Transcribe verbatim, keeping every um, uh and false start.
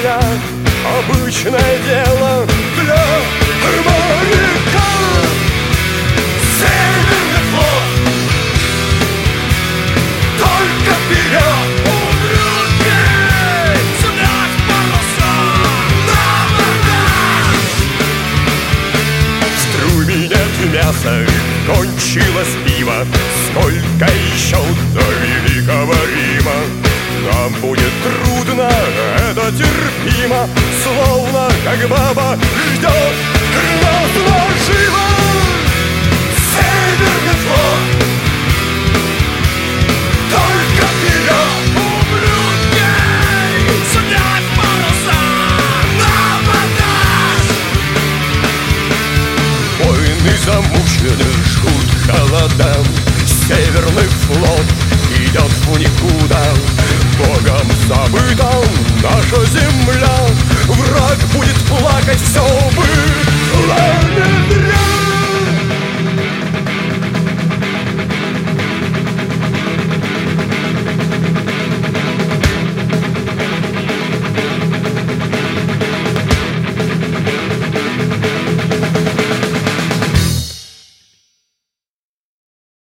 моря обычное дело для моряка. Северный флот, только вперед! Умрут петь, сюда паруса, на борта! В струме нет мяса, кончилось пиво. Сколько еще до великого Рима? Нам будет трудно, это терпимо, словно как баба ждет нас наживо. Северный флот, только вперед! Умрут дней, сунять паруса, на борта! Воины замучены, жгут холодам. Северный флот идет в никуда. Богом забыта наша земля. Враг будет плакать, все было.